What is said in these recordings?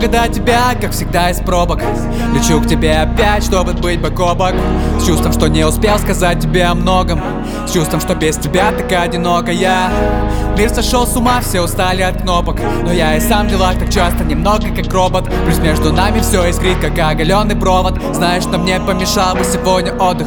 много до тебя, как всегда из пробок. Лечу к тебе опять, чтобы быть бок о бок. С чувством, что не успел сказать тебе о многом. С чувством, что без тебя так одиноко я. Мир сошел с ума, все устали от кнопок. Но я и сам в делах так часто, немного как робот. Плюс между нами все искрит, как оголенный провод. Знаешь, что мне помешал бы сегодня отдых.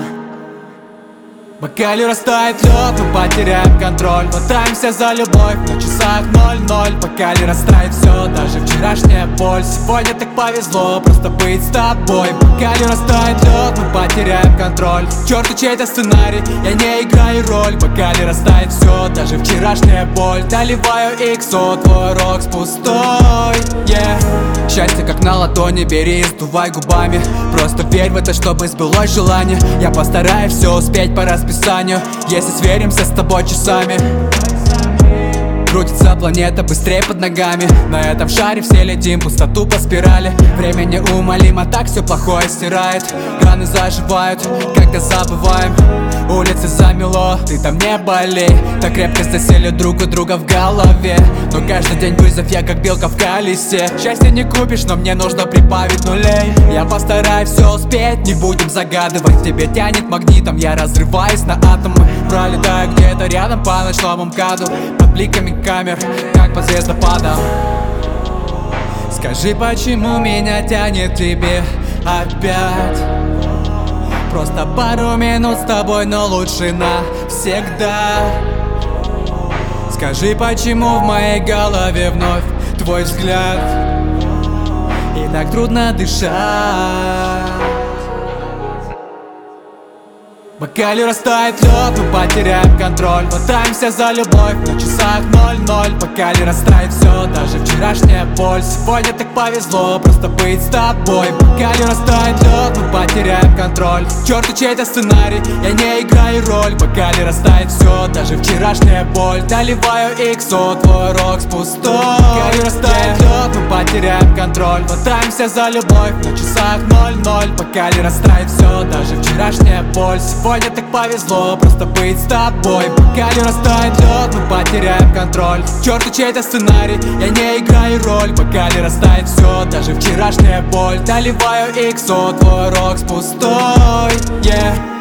В бокале растает лед, мы потеряем контроль. Хватаемся за любовь, на часах 00. В бокале растает все, даже вчерашняя боль. Сегодня так повезло, просто быть с тобой. В бокале растает лед, мы потеряем контроль. К черту чей-то сценарий, я не играю роль. В бокале растает все, даже вчерашняя боль. Доливаю XO, твой рокс пустой, yeah. Счастье как на ладони, бери и сдувай губами. Просто верь в это, чтобы сбылось желание. Я постараюсь все успеть по расписанию, если сверимся с тобой часами. Крутится планета быстрее под ногами. На этом шаре все летим, пустоту по спирали. Время неумолимо, так все плохое стирает. Раны заживают, когда забываем. Улицы замело, ты там не болей. Так крепко засели друг у друга в голове. Но каждый день вызов, я как белка в колесе. Счастье не купишь, но мне нужно прибавить нулей. Я постараюсь все успеть, не будем загадывать. Тебе тянет магнитом, я разрываюсь на атомы. Пролетаю где-то рядом по ночному МКАДу. Под бликами камер, как по звездопадам. Скажи, почему меня тянет к тебе опять? Просто пару минут с тобой, но лучше навсегда. Скажи, почему в моей голове вновь твой взгляд, и так трудно дышать. В бокале растает лед, мы потеряем контроль. Хватаемся за любовь, на часах 00. В бокале растает все, даже вчерашняя боль. Сегодня так повезло, просто быть с тобой. В бокале растает лед, мы потеряем контроль. К черту чей-то сценарий, я не играю роль. В бокале растает все, даже вчерашняя боль. Доливаю XO, твой рокс пустой. В бокале растает лед, мы потеряем контроль. Хватаемся за любовь, на часах 00. В бокале растает все, даже вчерашняя боль. Сегодня так повезло, просто быть с тобой. В бокале растает лед, мы потеряем контроль. К черту чей-то сценарий, я не играю роль. В бокале растает все, даже вчерашняя боль. Доливаю XO, твой рокс пустой, yeah.